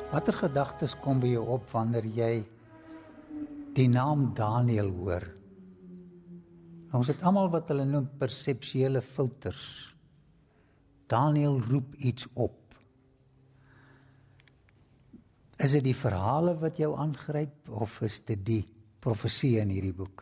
Watter gedagtes kom by jou op wanneer jy die naam Daniël hoor? Ons het almal wat hulle noem perseptuele filters. Daniël roep iets op. Is dit die verhale wat jou aangryp of is dit die profesie in hierdie boek?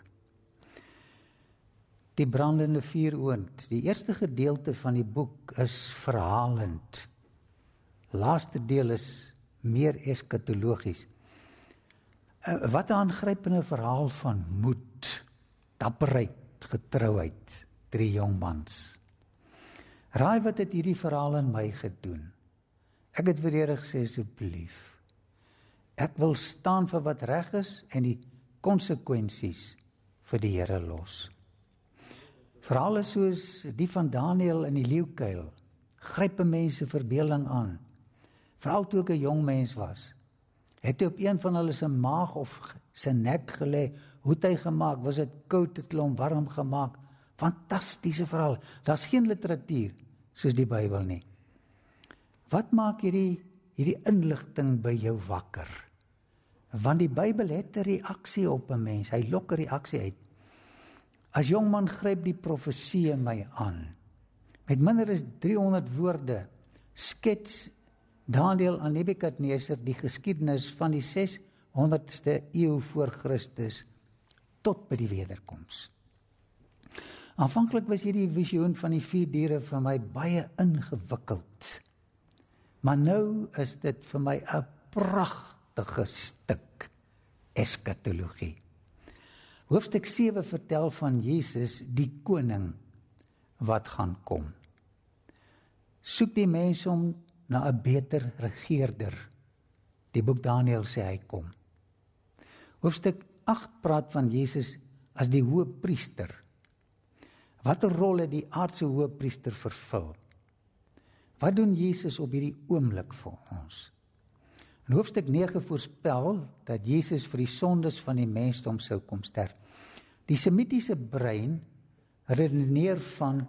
Die brandende vuuroond. Die eerste gedeelte van die boek is verhalend. Laaste deel is meer eskatologies. Wat 'n aangrypende verhaal van moed, dapperheid, getrouheid, 3 jongmans. Raai wat het hierdie verhaal in my gedoen? Ek het vir die Here gesê, asseblief, ek wil staan vir wat reg is en die konsekwensies vir die Here los. Verhale soos die van Daniël in die leeukuil gryp 'n mens se verbeelding aan. Veral toe ek 'n jong mens was, het hy op een van hulle se maag of sy nek gelê. Hoe het hy gemaak? Was dit koud, het hulle hom warm gemaak? Fantastiese verhaal. Daar's geen literatuur soos die Bybel nie. Wat maak hierdie inligting by jou wakker? Want die Bybel het 'n reaksie op 'n mens. Hy lok 'n reaksie uit. As jongman gryp die profesie my aan. Met minder as 300 woorde skets Daniël aan Nebukadneser die geskiedenis van die 600ste eeu voor Christus tot by die wederkoms. Aanvanklik was hierdie visioen van die 4 diere vir my baie ingewikkeld. Maar nou is dit vir my 'n pragtige stuk eskatologie. Hoofstuk 7 vertel van Jesus, die koning wat gaan kom. Soek die mense om na 'n beter regeerder. Die boek Daniël sê hy kom. Hoofstuk 8 praat van Jesus as die hoëpriester. Watter rol het die aardse hoëpriester vervul? Wat doen Jesus op hierdie oomblik vir ons? In hoofstuk 9 voorspel dat Jesus vir die sondes van die mensdom sou kom sterf. Die semitiese brein redeneer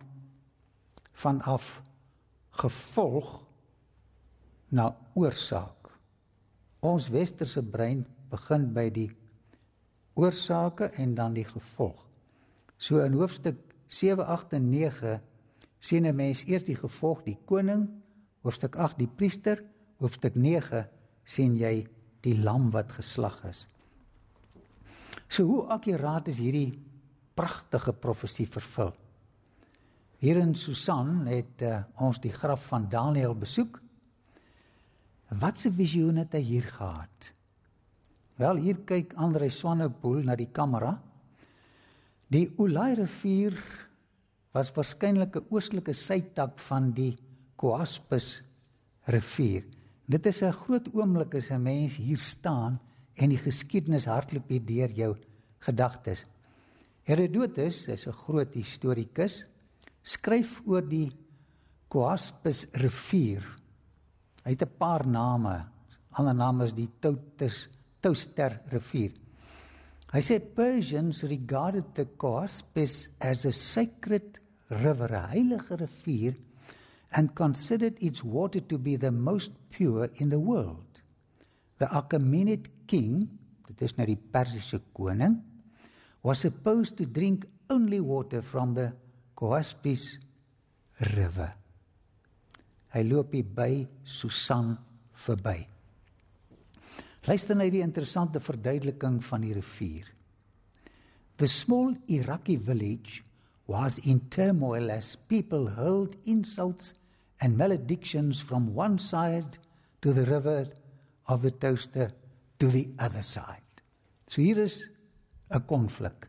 vanaf gevolg na oorsaak. Ons westerse brein begin by die oorsake en dan die gevolg. So in hoofstuk 7, 8 en 9 sien 'n mens eers die gevolg, die koning, hoofstuk 8 die priester, hoofstuk 9 sien jy die lam wat geslag is. So hoe akkuraat is hierdie pragtige profesie vervul? Hier in Susan het ons die graf van Daniël besoek. Wat 'n visioen het hy hier gehad? Wel, hier kyk André Swanepoel na die kamera. Die Ulai rivier was waarskynlik 'n oostelike sytak van die Coaspus rivier. Dit is 'n groot oomblik as 'n mens hier staan en die geskiedenis hardloop hier deur jou gedagtes. Herodotus is 'n groot historikus, skryf oor die Coaspus rivier. Hy het 'n paar name, ander name is die Teuster rivier. Hy sê Persians regarded the Coaspus as a sacred river, 'n heilige rivier, and considered its water to be the most pure in the world. The Achaemenid king, dit is nou die Persiese koning, was supposed to drink only water from the Coaspus river. Hy loop hier by Susan verby. Luister na die interessante verduideliking van die rivier. The small Iraqi village was in turmoil as people hurled insults and maledictions from one side to the river of the Teuster to the other side. So hier is 'n konflik.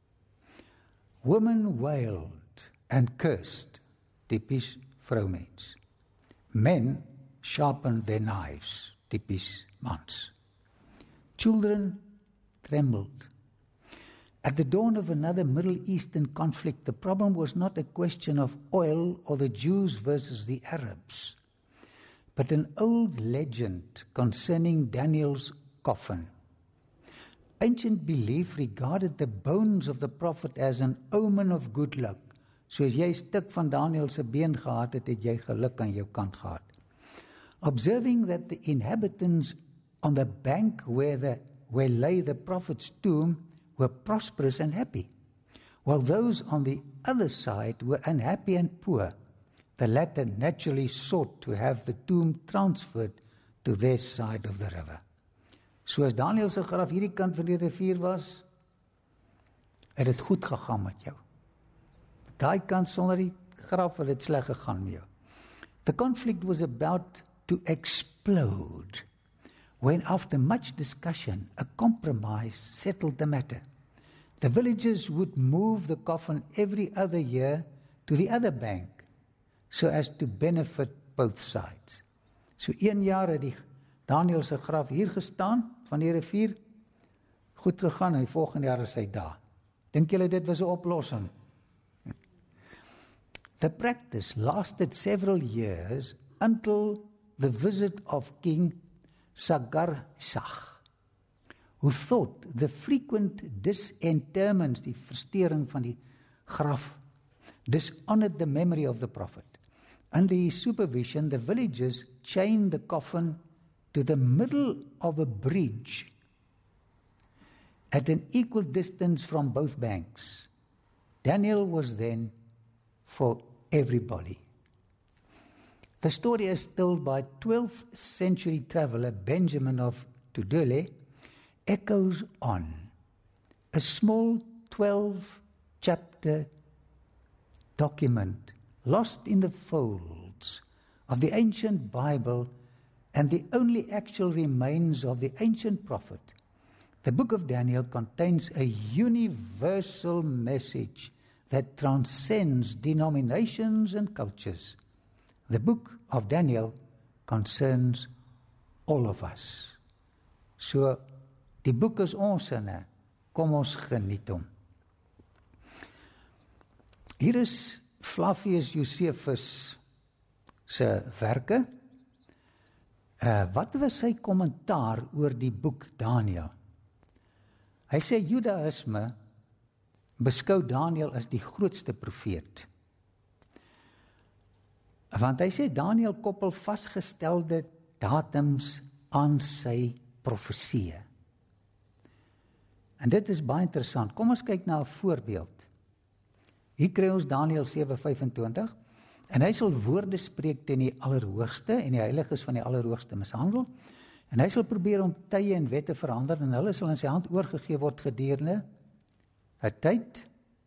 Women wailed and cursed, typies vrouwmens. Men sharpened their knives, typies mans. Children trembled. At the dawn of another Middle Eastern conflict, the problem was not a question of oil or the Jews versus the Arabs, but an old legend concerning Daniel's coffin. Ancient belief regarded the bones of the prophet as an omen of good luck. So as jy 'n stuk van Daniel se been gehad het, het jy geluk aan jou kant gehad. Observing that the inhabitants on the bank where lay the prophet's tomb were prosperous and happy, while those on the other side were unhappy and poor. The latter naturally sought to have the tomb transferred to their side of the river. So as Daniel se graf hierdie kant van die rivier was, het dit goed gegaan met jou. Daai kant sonder die graf het dit sleg gegaan met jou. The conflict was about to explode when, after much discussion, a compromise settled the matter. The villagers would move the coffin every other year to the other bank so as to benefit both sides. So 1 jaar het die Daniel se graf hier gestaan van die rivier, goed gegaan en die volgende jaar is hy daar. Dink julle dit was 'n oplossing? The practice lasted several years until the visit of King Sagarshach, who thought the frequent disinterments, die versteuring van die graf, dishonored the memory of the prophet. Under his supervision, the villagers chained the coffin to the middle of a bridge at an equal distance from both banks. Daniel was then for everybody. The story is told by 12th century traveller Benjamin of Tudela echoes on. A small 12-chapter document lost in the folds of the ancient Bible and the only actual remains of the ancient prophet. The book of Daniel contains a universal message that transcends denominations and cultures. The book of Daniel concerns all of us. So, die boek is ons sinne, kom ons geniet hom. Hier is Flavius Josephus se werke. Wat was sy kommentaar oor die boek Daniel? Hy sê Judaïsme beskou Daniel as die grootste profeet. Want hy sê Daniel koppel vasgestelde datums aan sy profeseë. En dit is baie interessant. Kom ons kyk na 'n voorbeeld. Hier kry ons Daniel 7:25 en hy sal woorde spreek teen die Allerhoogste en die heiliges van die Allerhoogste mishandel. En hy sal probeer om tye en wette verander en hulle sal in sy hand oorgegee word gedurende 'n tyd,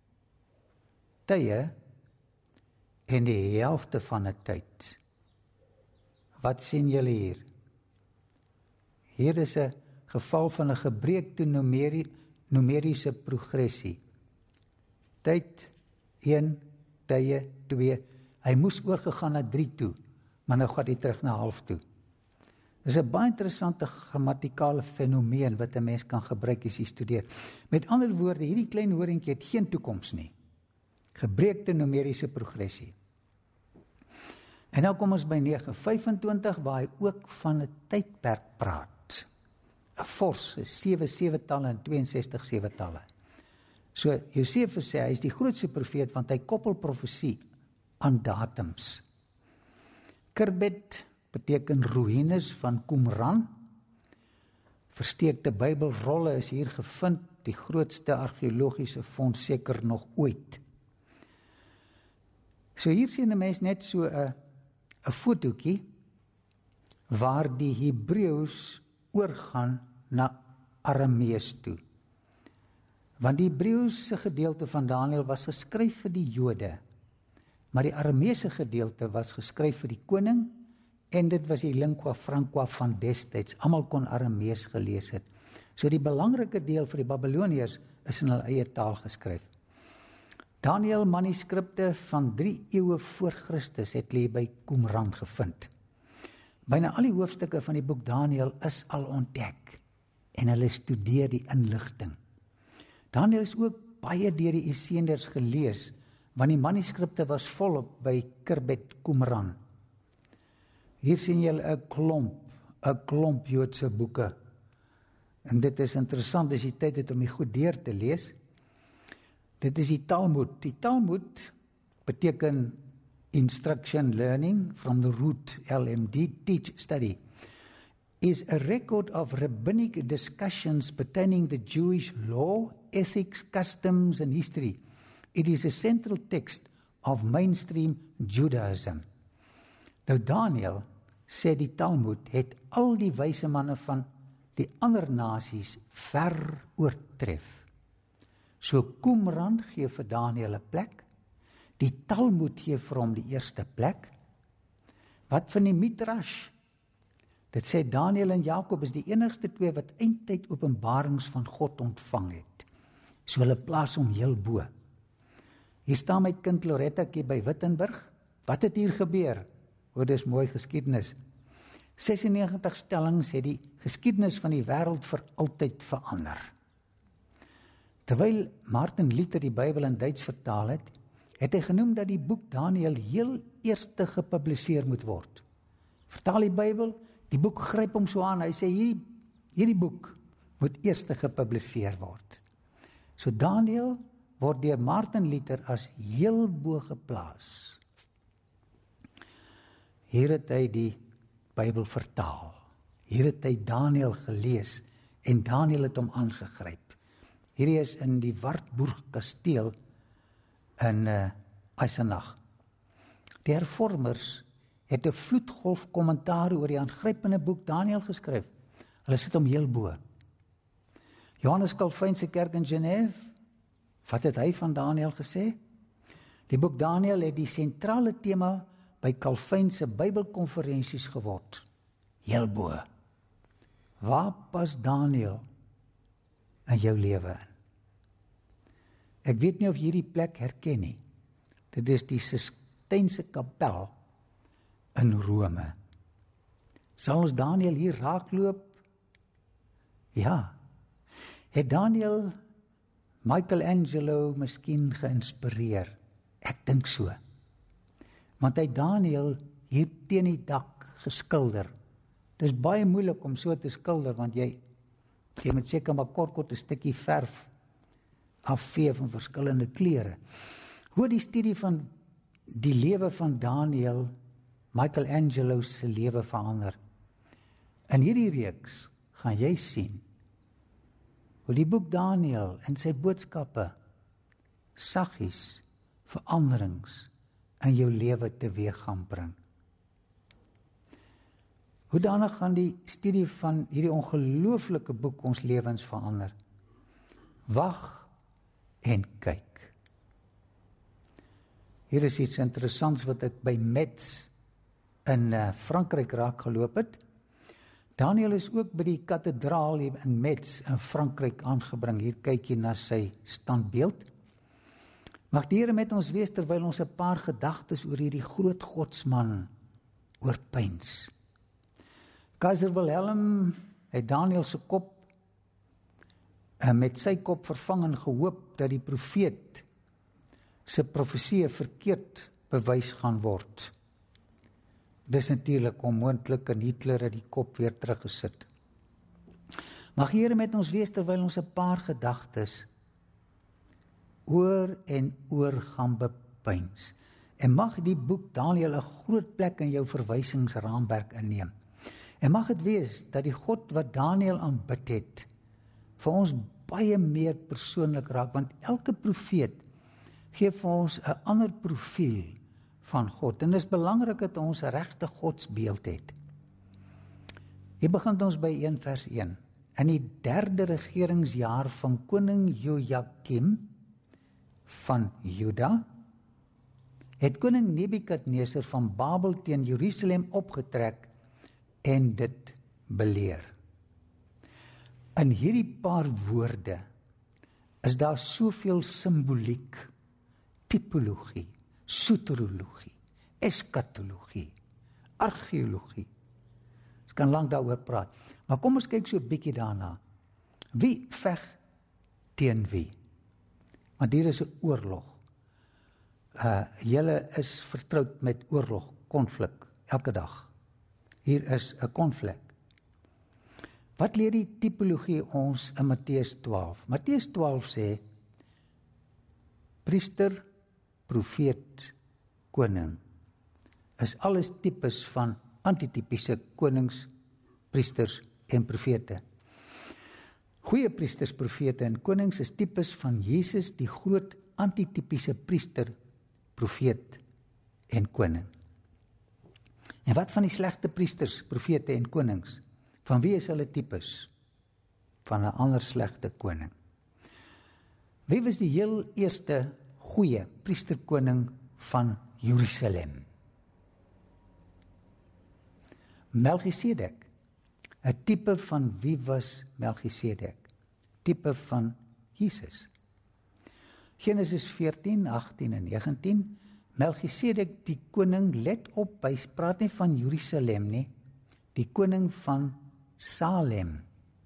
tye en die helfte van 'n tyd. Wat sien julle hier? Hier is 'n geval van 'n gebreekte numeriese progressie. Tyd 1, tye 2. Hy moes oorgegaan na 3 toe, maar nou gaan hy terug na half toe. Dis 'n baie interessante grammatikale fenomeen wat 'n mens kan gebruik as jy studeer. Met ander woorde, hierdie klein horingkie het geen toekoms nie. Gebreekte numeriese progressie. En nou kom ons by 9:25 waar hy ook van 'n tydperk praat. 'n Vors, 7 7-talle en 62 7-talle. So Josefus sê hy is die grootste profeet want hy koppel profesie aan datums. Kerbet beteken ruïnes van Qumran. Versteekte Bybelrolle is hier gevind, die grootste argeologiese fonds seker nog ooit. So hier sien 'n mens net so 'n fotootjie waar die Hebreëus oorgaan na Aramees toe. Want die Hebreëse gedeelte van Daniel was geskryf vir die Jode, maar die Arameese gedeelte was geskryf vir die koning en dit was die lingua franca van destyds. Almal kon Aramees gelees het. So die belangrike deel vir die Babiloniërs is in hulle eie taal geskryf. Daniel manuskripte van 3 eeue voor Christus het hulle by Qumran gevind. Byna al die hoofstukke van die boek Daniel is al ontdek en hulle studeer die inligting. Daniel is ook baie deur die Esseenders gelees, want die manuskripte was volop by Kerbet Qumran. Hier sien julle 'n klomp Joodse boeke. En dit is interessant as jy tyd het om die goed deur te lees. Dit is die Talmud. Die Talmud beteken Instruction Learning from the Root LMD Teach Study is a record of rabbinic discussions pertaining the Jewish law, ethics, customs and history. It is a central text of mainstream Judaism. Nou Daniel sê die Talmud het al die wyse manne van die ander nasies ver oortref. So Qumran gee vir Daniel 'n plek, die Talmud gee vir hom die eerste plek. Wat van die Midrash? Dit sê Daniel en Jakob is die enigste twee wat eindtyd openbarings van God ontvang het. So hulle plaas hom heel bo. Hier staan my kind Loretta hier by Wittenberg. Wat het hier gebeur? O, dis mooi geskiedenis. 96 stellings het die geskiedenis van die wêreld vir altyd verander. Terwyl Martin Luther die Bybel in Duits vertaal het, het hy genoem dat die boek Daniel heel eerste gepubliseer moet word. Vertaal die Bybel, die boek gryp hom so aan, hy sê hierdie boek moet eerste gepubliseer word. So Daniel word deur Martin Luther as heel bo geplaas. Hier het hy die Bybel vertaal. Hier het hy Daniel gelees en Daniel het hom aangegryp. Hierdie is in die Wartburg kasteel in Eisenach. Die hervormers het 'n vloedgolf kommentaar oor die aangrypende boek Daniel geskryf. Hulle sit hom heel bo. Johannes Calvin se kerk in Genève, wat het hy van Daniel gesê? Die boek Daniel het die sentrale tema by Calvin se Bybelkonferensies geword. Heel bo. Waar pas Daniel in jou lewe in? Ek weet nie of jy hierdie plek herken nie. Dit is die Sistynse kapel in Rome. Sal ons Daniel hier raakloop? Ja. Het Daniel Michelangelo miskien geïnspireer? Ek dink so. Want hy Daniel hier teen die dak geskilder. Dit is baie moeilik om so te skilder, want jy moet seker maar kort 'n stukkie verf afvee van verskillende kleure. Hoe die studie van die lewe van Daniel Michelangelo se lewe verander. In hierdie reeks gaan jy sien hoe die boek Daniel en sy boodskappe saggies veranderings in jou lewe teweeg gaan bring. Hoe daarna gaan die studie van hierdie ongelooflike boek ons lewens verander? Wag en kyk. Hier is iets interessants wat ek by Metz in Frankryk raak geloop het. Daniel is ook by die kathedraal in Metz in Frankryk aangebring. Hier kyk jy na sy standbeeld. Mag die Here met ons wees terwyl ons 'n paar gedagtes oor hierdie groot godsman oorpyns. Keiser Wilhelm het Daniel se kop met sy kop vervang en gehoop dat die profeet se profesie verkeerd bewys gaan word. Dis natuurlik onmoontlik en Hitler het die kop weer teruggesit. Mag die Here met ons wees terwyl ons 'n paar gedagtes oor en oor gaan bepyns. En mag die boek Daniel 'n groot plek in jou verwysingsraamwerk inneem. En mag dit wees dat die God wat Daniel aanbid het, vir ons baie meer persoonlik raak, want elke profeet gee vir ons 'n ander profiel van God. En dit is belangrik dat ons 'n regte godsbeeld het. Hier begin ons by 1 vers 1. In die 3de regeringsjaar van koning Jojakim van Juda, het koning Nebukadneser van Babel teen Jerusalem opgetrek en dit beleer. In hierdie paar woorde is daar soveel simboliek, tipologie, soterologie, eskatologie, argeologie. Ons kan lank daaroor praat. Maar kom ons kyk so 'n bietjie daarna. Wie veg teen wie? Want hier is 'n oorlog. Julle is vertroud met oorlog, konflik, elke dag. Hier is 'n konflik. Wat leer die tipologie ons in Matteus 12? Matteus 12 sê, priester, profeet, koning. is alles tipes van antitypiese konings, priesters en profete. Goeie priesters, profete en konings is tipes van Jesus, die groot antitypiese priester, profeet en koning. En wat van die slegte priesters, profete en konings? Van wie is hulle tipes? Van 'n ander slegte koning. Wie was die heel eerste goeie priesterkoning van Jerusalem? Melchisedek. 'n tipe van wie was Melchisedek? Tipe van Jesus. Genesis 14, 18 en 19. Melchisedek die koning, let op, hy praat nie van Jerusalem nie, die koning van Salem.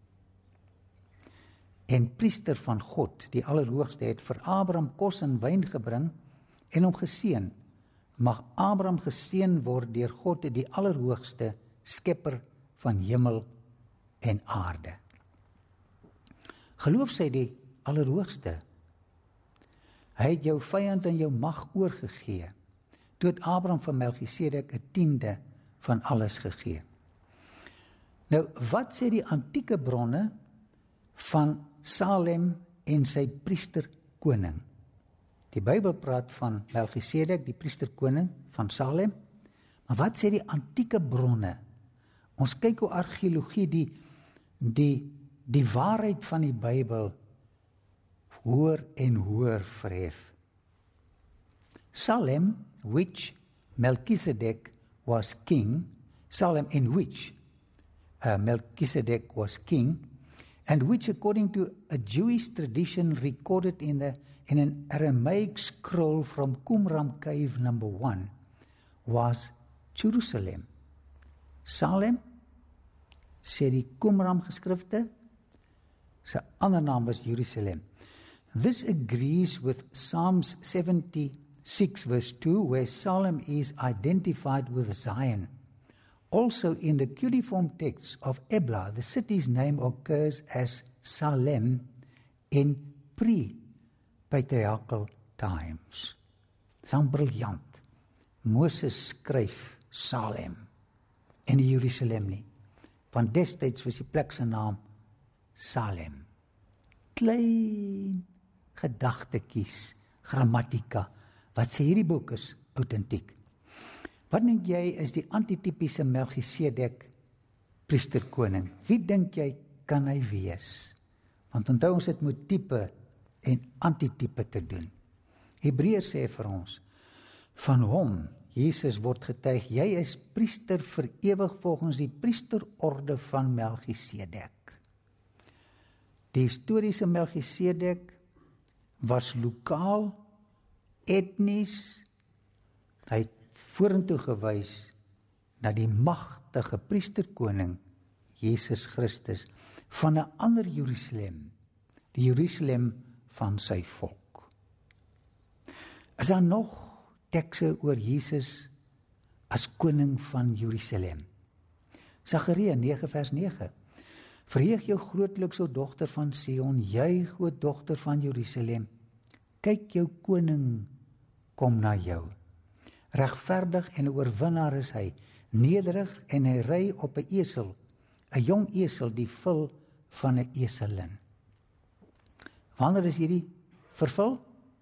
En priester van God, die Allerhoogste, het vir Abraham kos en wyn gebring en hom geseën. Mag Abraham geseën word deur God, die Allerhoogste, skepper van hemel en aarde. Geloof sy die Allerhoogste. Hy het jou vyand in jou mag oorgegee. Toe het Abraham van Melchisedek 'n tiende van alles gegee. Nou, wat sê die antieke bronne van Salem en sy priesterkoning? Die Bybel praat van Melchisedek, die priesterkoning van Salem, maar wat sê die antieke bronne? Ons kyk hoe argeologie die waarheid van die Bybel hoër en hoër verhef. Salem, which Melchizedek was king, Salem in which Melchizedek was king, and which according to a Jewish tradition recorded in an Aramaic scroll from Qumran cave number 1, was Jerusalem. Salem, sê die Qumran geskrifte, sy ander naam was Jerusalem. This agrees with Psalms 76 verse 2, where Salem is identified with Zion. Also in the cuneiform texts of Ebla, the city's name occurs as Salem in pre-patriarchal times. Dis dan briljant. Moses skryf Salem en nie Jerusalem nie. Want destyds was die plek se naam Salem. Klein gedagtetjies, grammatika. Wat sê hierdie boek is autentiek. Wat dink jy is die antitypiese Melchisedek priesterkoning? Wie dink jy kan hy wees? Want onthou ons het met tipe en antitype te doen. Hebreërs sê vir ons, van hom, Jesus word getuig, jy is priester vir ewig volgens die priesterorde van Melchisedek. Die historiese Melchisedek was lokaal, etnies, hy het vorentoe gewys na die magtige priesterkoning Jesus Christus van 'n ander Jerusalem, die Jerusalem van sy volk. Is daar nog tekste oor Jesus as koning van Jerusalem? Sagaria 9 vers 9. Verheug jou grootliks, o dogter van Sion, juig, o dogter van Jerusalem. Kyk, jou koning kom na jou. Regverdig en 'n oorwinnaar is hy, nederig en hy ry op 'n esel, 'n jong esel die vul van 'n eselin. Wanneer is hierdie vervul?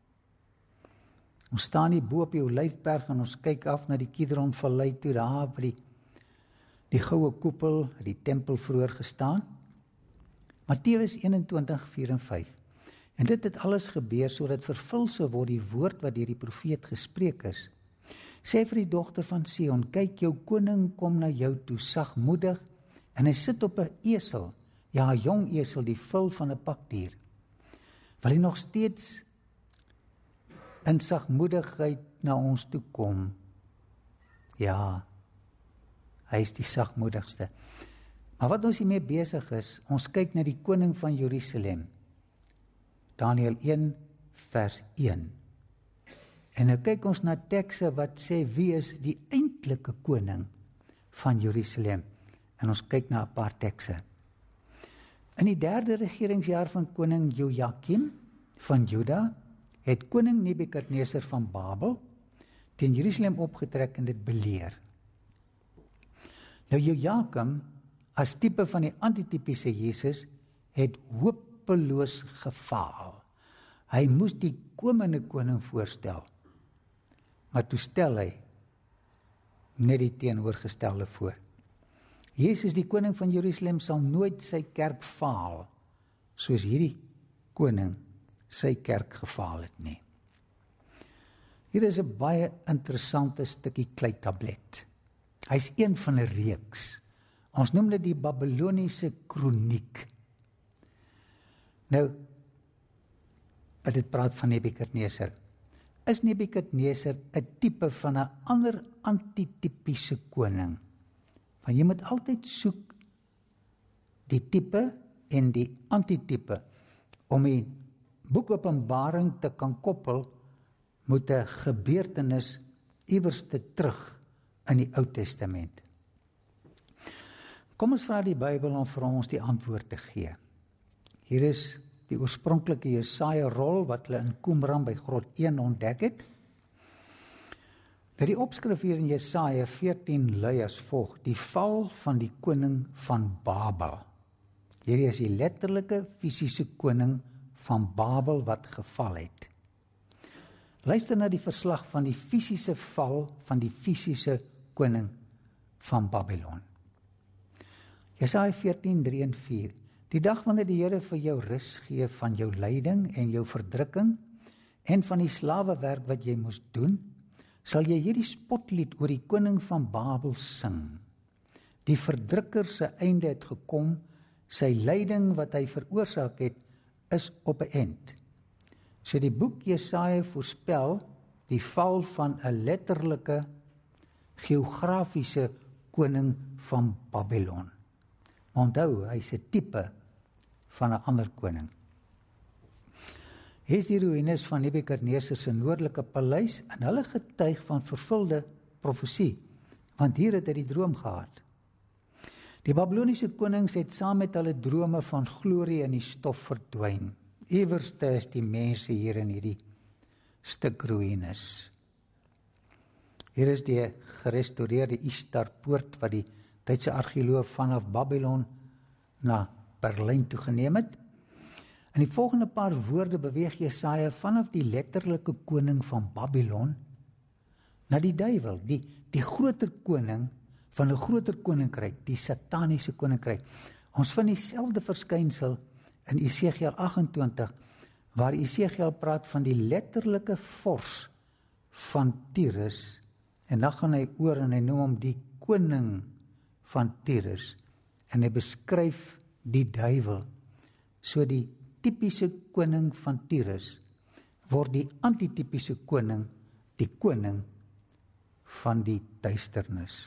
Ons staan hier bo op die Olyfberg en ons kyk af na die Kidron Vallei toe, daar by die goue koepel, die tempel vroeër gestaan. Matteus 21:4 en 5. En dit het alles gebeur sodat vervul sou word die woord wat deur die profeet gespreek is. Sê vir die dogter van Sion, kyk, jou koning kom na jou toe, sagmoedig, en hy sit op 'n esel, ja, 'n jong esel, die vul van 'n pakdier. Wil hy nog steeds in sagmoedigheid na ons toe kom? Ja, hy is die sagmoedigste. Maar wat ons hiermee besig is, ons kyk na die koning van Jerusalem. Daniël 1 vers 1. En nou kyk ons na tekste wat sê wie is die eintlike koning van Jerusalem. En ons kyk na 'n paar tekste. In die 3de regeringsjaar van koning Jojakim van Juda, het koning Nebukadneser van Babel teen Jerusalem opgetrek en dit beleer. Nou Jojakim, as tipe van die antitypiese Jesus, het hopeloos gefaal. Hy moes die komende koning voorstel, maar toe stel hy net die teenoorgestelde voor. Jesus, die koning van Jerusalem, sal nooit sy kerk faal, soos hierdie koning sy kerk gefaal het nie. Hier is 'n baie interessante stukkie kleitablet. Hy is een van 'n reeks. Ons noem dit die Babyloniese kroniek. Nou, wat dit praat van Nebukadneser. Is Nebukadneser 'n tipe van 'n ander antitypiese koning? Want jy moet altyd soek die tipe en die antitype om die boek Openbaring te kan koppel met 'n gebeurtenis iewers te terug in die Ou Testament. Kom ons vra die Bybel om vir ons die antwoord te gee. Hier is die oorspronklike Jesaja rol wat hulle in Qumran by grot 1 ontdek het. Die opskrif hier in Jesaja 14 lui as volg: die val van die koning van Babel. Hierdie is die letterlike fisiese koning van Babel wat geval het. Luister na die verslag van die fisiese val van die fisiese koning van Babylon. Jesaja 14:3 en 4. Die dag wanneer die Here vir jou rus gee van jou lyding en jou verdrukking en van die slawewerk wat jy moes doen, sal jy hierdie spotlied oor die koning van Babel sing. Die verdrukker se einde het gekom, sy lyding wat hy veroorsaak het, is op 'n eind. So die boek Jesaja voorspel die val van 'n letterlike geografiese koning van Babylon. Maar onthou, hy is 'n tipe van 'n ander koning. Hier is die ruïnes van Nebukadneser se noordelike paleis en hulle getuig van vervulde profesie, want hier het hy die droom gehad. Die Babyloniese konings het saam met hulle drome van glorie in die stof verdwyn. Iewerste is die mense hier in hierdie stuk ruïnes. Hier is die gerestoreerde Ishtar-poort wat die Duitse argeoloog vanaf Babylon na Berlyn toe geneem het. In die volgende paar woorde beweeg Jesaja vanaf die letterlike koning van Babylon na die duiwel, die groter koning van 'n groter koninkryk, die sataniese koninkryk. Ons vind dieselfde verskynsel in Esegiel 28, waar Esegiel praat van die letterlike vors van Tyrus, en dan gaan hy oor en hy noem hom die koning van Tyrus, en hy beskryf die duiwel. So die tipiese koning van Tyrus word die antitypiese koning, die koning van die duisternis.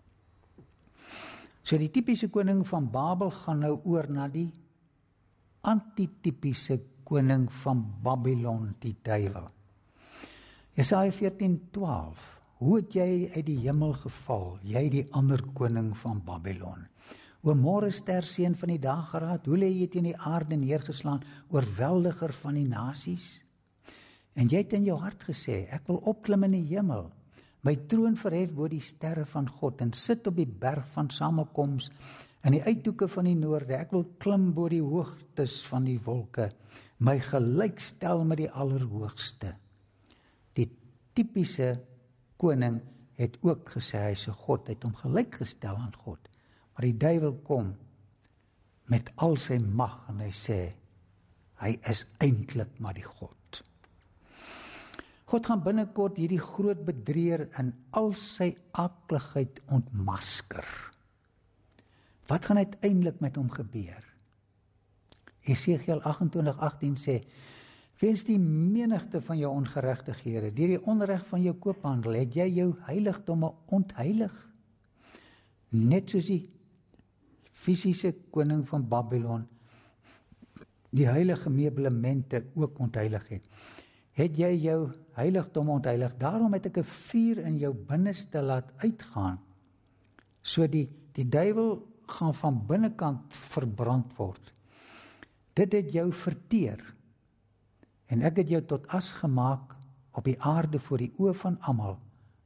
So die tipiese koning van Babel gaan nou oor na die antitypiese koning van Babylon, die duiwel. Jesaja 14:12. Hoe het jy uit die hemel geval, jy die ander koning van Babylon? O môrester, seun van die dageraad, hoe lê jy teen die aarde neergeslaan, oorweldiger van die nasies? En jy het in jou hart gesê, ek wil opklim in die hemel, my troon verhef bo die sterre van God, en sit op die berg van samekoms, in die uithoeke van die noorde, ek wil klim bo die hoogtes van die wolke, my gelyk stel met die Allerhoogste. Die tipiese koning het ook gesê, hy is 'n God, hy het hom gelyk gestel aan God. Maar die duiwel kom met al sy mag en hy sê, hy is eintlik maar die God. God gaan binnekort hierdie groot bedrieger in al sy akligheid ontmasker. Wat gaan uiteindelik met hom gebeur? Esegiel 28:18 sê, weens die menigte van jou ongeregtighede, deur die onreg van jou koophandel, het jy jou heiligdomme ontheilig. Net soos die fisiese koning van Babylon die heilige meubelemente ook ontheilig het jy jou heiligdom ontheilig. Daarom het ek 'n vuur in jou binneste laat uitgaan. So die duiwel gaan van binnekant verbrand word. Dit het jou verteer. En ek het jou tot as gemaak op die aarde voor die oë van almal,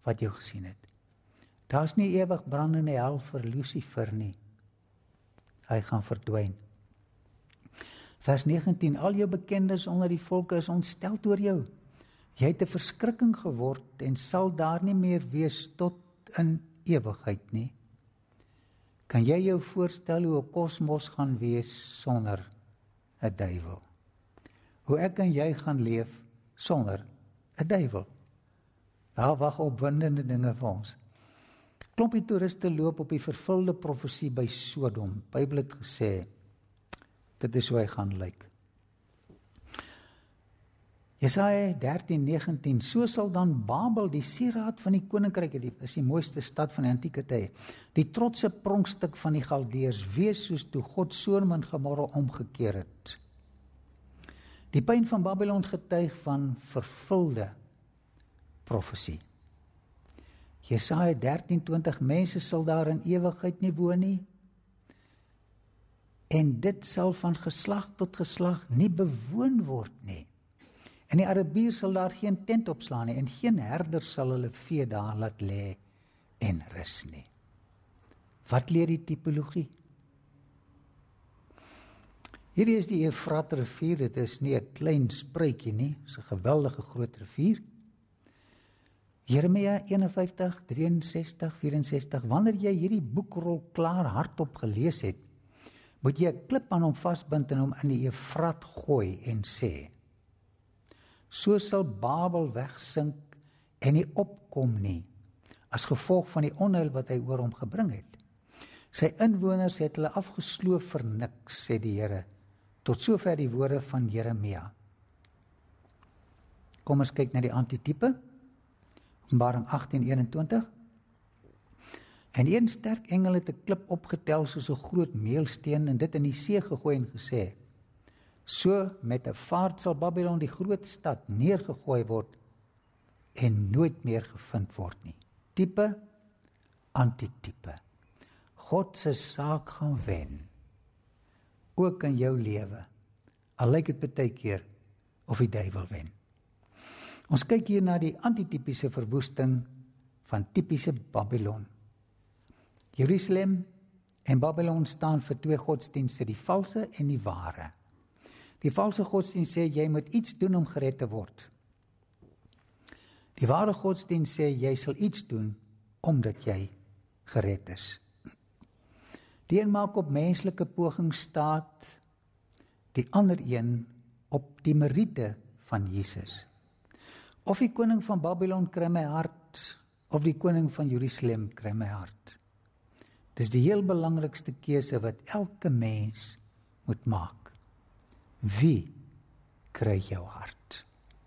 wat jy gesien het. Daar's nie ewig brandende hel vir Lucifer nie. Hy gaan verdwyn. Vers 19, al jou bekendes onder die volke is ontstel oor jou. Jy het 'n verskrikking geword en sal daar nie meer wees tot in ewigheid nie. Kan jy jou voorstel hoe 'n kosmos gaan wees sonder 'n duiwel? Hoe ek en jy gaan leef sonder 'n duiwel? Daar wag opwindende dinge vir ons. Klompie toeriste loop op die vervulde profesie by Sodom. Bybel het gesê, dit is hoe hy gaan lyk. Jesaja 13:19, so sal dan Babel, die sieraad van die koninkryke, is die mooiste stad van die antieke tye, die trotse pronkstuk van die Galdeërs, wees soos toe God Sodom en Gomorra omgekeer het. Die pyn van Babylon getuig van vervulde profesie. Jesaja 13:20, mense sal daar in ewigheid nie woon nie, en dit sal van geslag tot geslag nie bewoon word nie. En die Arabier sal daar geen tent opslaan nie, en geen herder sal hulle vee daar laat lê en rus nie. Wat leer die tipologie? Hierdie is die Eufrat rivier, dit is nie 'n klein spruitjie nie, dit is 'n geweldige groot rivier. Jeremia 51, 63, 64, wanneer jy hierdie boekrol klaar hardop gelees het, moet jy 'n klip aan hom vasbind en hom in die Eufrat gooi en sê, so sal Babel wegsink en nie opkom nie, as gevolg van die onheil wat hy oor hom gebring het. Sy inwoners het hulle afgesloof vir niks, sê die Here, tot sover die woorde van Jeremia. Kom ons kyk na die antitipe, Openbaring 18:21. En een sterk engel het 'n klip opgetel soos 'n groot meelsteen en dit in die see gegooi en gesê, so met 'n vaart sal Babylon, die groot stad, neergegooi word en nooit meer gevind word nie. Tipe, antitipe. God se saak gaan wen, ook in jou lewe, al lyk dit baie keer of die duiwel wen. Ons kyk hier na die antitipiese verwoesting van tipiese Babylon. Jerusalem en Babylon staan vir twee godsdienste, die valse en die ware. Die valse godsdienst sê jy moet iets doen om gered te word. Die ware godsdienst sê jy sal iets doen omdat jy gered is. Die een maak op menslike poging staat, die ander een op die meriete van Jesus. Of die koning van Babylon kry my hart, of die koning van Jerusalem kry my hart. Dis die heel belangrikste keuse wat elke mens moet maak. Wie kry jou hart?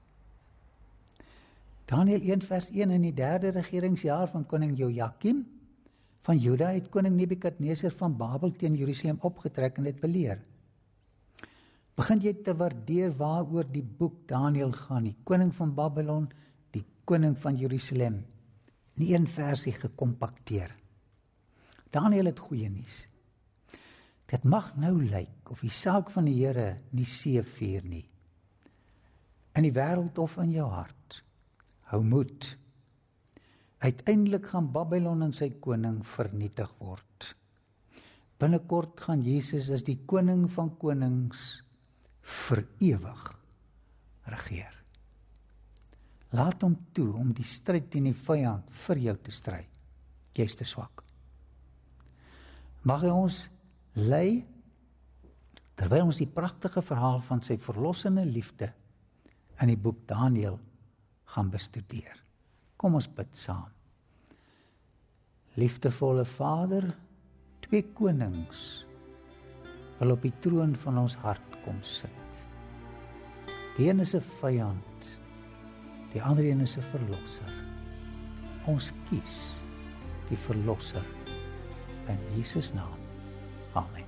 Daniël 1 vers 1, in die 3de regeringsjaar van koning Jojakim van Juda het koning Nebukadneser van Babel teen Jerusalem opgetrek en dit beleer. Begin jy te waardeer waaroor die boek Daniël gaan, die koning van Babylon, die koning van Jerusalem, in een versie gekompakteer. Daniël het goeie nuus. Dit mag nou lyk of die saak van die Here nie seëvier nie. In die wêreld of in jou hart. Hou moed. Uiteindelik gaan Babylon en sy koning vernietig word. Binnekort gaan Jesus as die koning van konings vir ewig regeer. Laat hom toe om die stryd teen die vyand vir jou te stry. Jy is te swak. Mag hy ons lei, terwyl ons die pragtige verhaal van sy verlossende liefde in die boek Daniël gaan bestudeer. Kom ons bid saam. Liefdevolle Vader, twee konings wil op die troon van ons hart kom sit. Die een is 'n vyand, die ander een is 'n verlosser. Ons kies die verlosser in Jesus naam. Amen.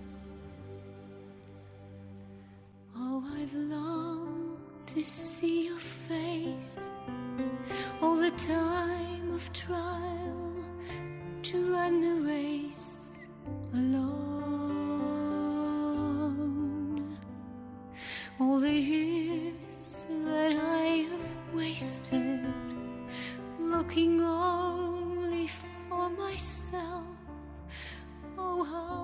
Oh, I've longed to see your face, all the time of trial, to run the race alone. All the years that I have wasted looking heart.